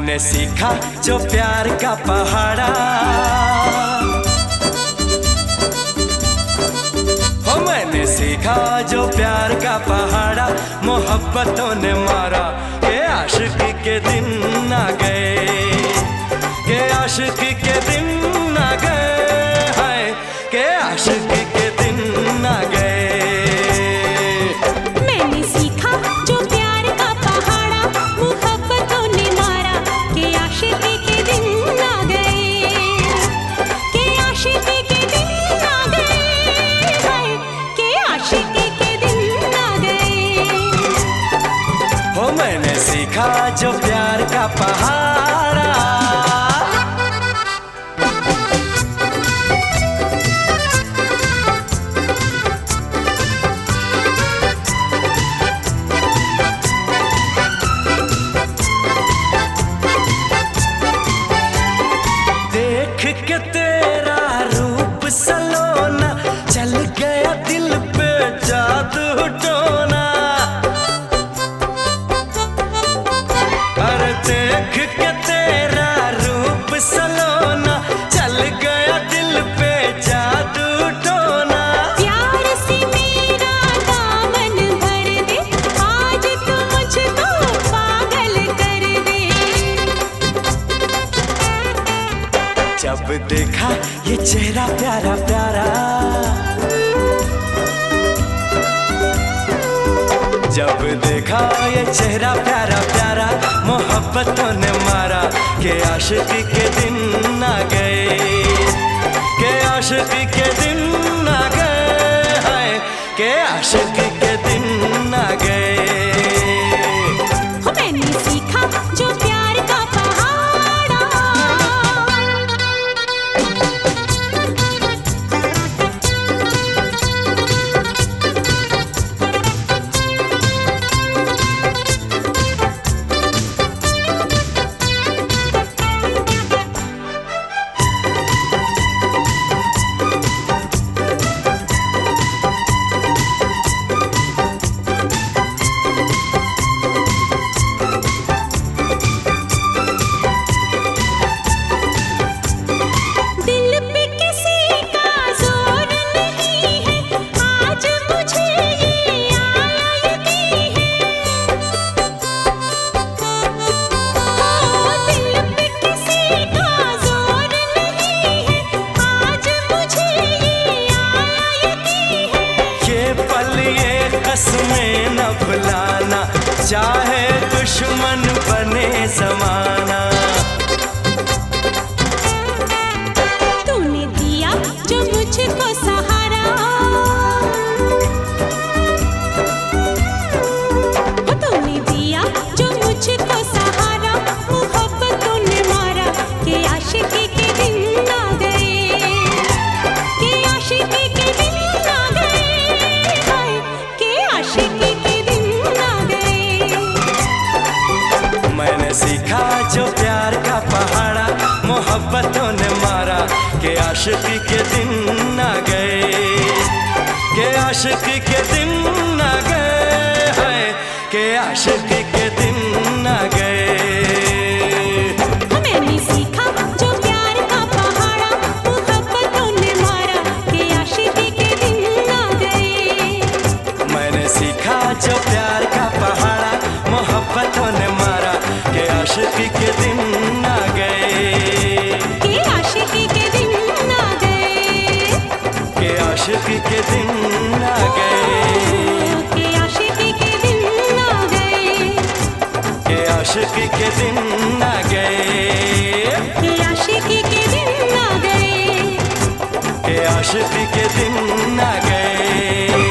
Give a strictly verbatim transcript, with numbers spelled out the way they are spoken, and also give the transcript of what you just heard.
मैंने सीखा जो प्यार का पहाड़ा, हो मैंने सीखा जो प्यार का पहाड़ा, मोहब्बतों ने मारा के आशिकी के दिन आ गए, के आशिकी के दिन आ गए, हाय के आशिकी के दिन आ गए। मैंने सीखा जो प्यार का पहाड़ा, मोहब्बतों ने मारा के आशिकी के दिन आ गए, के आशिकी के दिन आ गए, हाय के आशिकी के दिन आ गए। हो मैंने सीखा जो प्यार का पहाड़ा। देख के तेरा रूप सलोना, चल गया दिल पे जादू टोना। अरे देख के तेरा रूप सलोना, चल गया दिल पे जादू टोना। प्यार से मेरा दामन भर दे, आज तू मुझको पागल कर दे। जब देखा ये चेहरा प्यारा प्यारा, जब देखा ये चेहरा प्यारा प्यारा, मोहब्बतों ने मारा के आशिकी के दिन आ गए, के आशिकी के दिन आ गए, हाय के आशिकी के दिन आ गए। मैंने सीखा जो प्यार का पहाड़ा। दिल पे किसी का जोर नहीं है, आज मुझे ये आया यकीन है। दिल पे किसी का जोर नहीं है, आज मुझे ये आया यकीन है। ये पल ये कसमें न भुलाना, चाहे दुश्मन बने जमाना। तूने दिया जो मुझको सहारा, वो तूने दिया जो मुझको सहारा, मोहब्बतों ने मारा के आशिकी के दिन आ गए, के आशिकी के दिन आ गए, हाय के आशिकी के दिन आ गए। मैंने सीखा जो प्यार का पहाड़ा, मोहब्बतों ने मारा के आशिकी के दिन आ गए, के आशिकी के दिन आ गए, हाय के आशिकी के दिन आ गए। मैंने सीखा जो प्यार का पहाड़ा, मोहब्बतों ने मारा के आशिकी के दिन आ गए। मैंने सीखा जो प्यार का पहाड़ा, मोहब्बतों ने मारा के आशिकी के दिन आ गए, के आशिकी के दिन आ गए, के आशिकी के दिन आ गए, के आशिकी के दिन आ गए, के आशिकी के दिन आ गए, के आशिकी के दिन आ गए, के आशिकी के दिन आ गए।